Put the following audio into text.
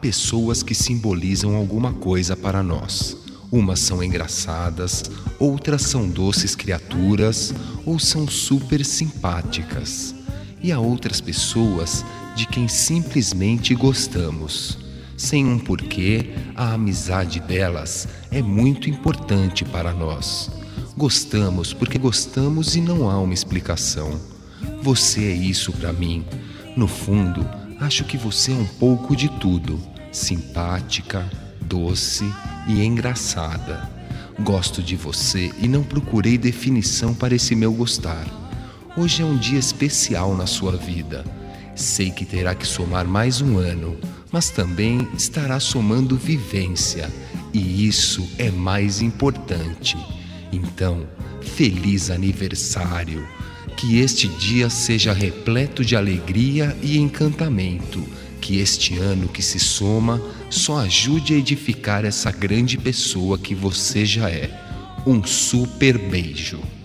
pessoas que simbolizam alguma coisa para nós. Umas são engraçadas, outras são doces criaturas ou são super simpáticas. E há outras pessoas de quem simplesmente gostamos. Sem um porquê, a amizade delas é muito importante para nós. Gostamos porque gostamos e não há uma explicação. Você é isso para mim. No fundo, acho que você é um pouco de tudo. Simpática, doce e engraçada. Gosto de você e não procurei definição para esse meu gostar. Hoje é um dia especial na sua vida. Sei que terá que somar mais um ano, mas também estará somando vivência, e isso é mais importante. Então, feliz aniversário! Que este dia seja repleto de alegria e encantamento. Que este ano que se soma só ajude a edificar essa grande pessoa que você já é. Um super beijo!